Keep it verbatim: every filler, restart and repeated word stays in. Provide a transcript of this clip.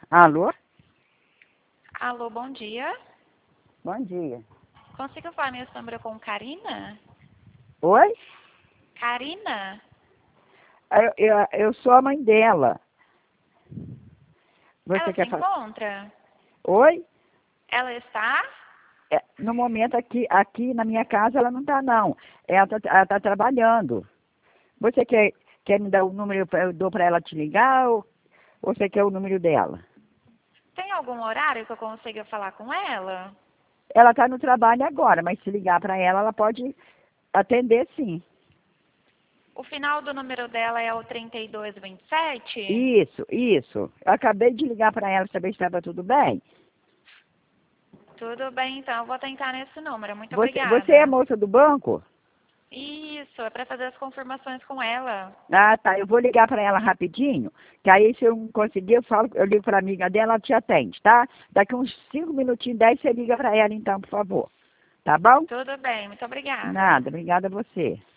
Alô? Alô, bom dia. Bom dia. Consigo falar minha número com Karina? Oi? Karina? Eu, eu, eu sou a mãe dela. Você Ela se quer falar? encontra? Oi? Ela está? É, no momento aqui, aqui na minha casa ela não está não. Ela está tá trabalhando. Você quer, quer me dar o número, pra- eu dou para ela te ligar ou ou você quer o número dela? Tem algum horário que eu consiga falar com ela? Ela está no trabalho agora, mas se ligar para ela, ela pode atender sim. O final do número dela é o trinta e dois vinte e sete? Isso, isso. Eu acabei de ligar para ela saber se estava tudo bem. Tudo bem, então. Eu vou tentar nesse número. Muito Você, você é obrigada. moça do banco? Isso, é para fazer as confirmações com ela. Ah, tá. Eu vou ligar para ela rapidinho, que aí se eu não conseguir, eu falo, eu ligo para a amiga dela, ela te atende, tá? Daqui uns cinco minutinhos, dez, você liga para ela então, por favor. Tá bom? Tudo bem, muito obrigada. Nada, obrigada a você.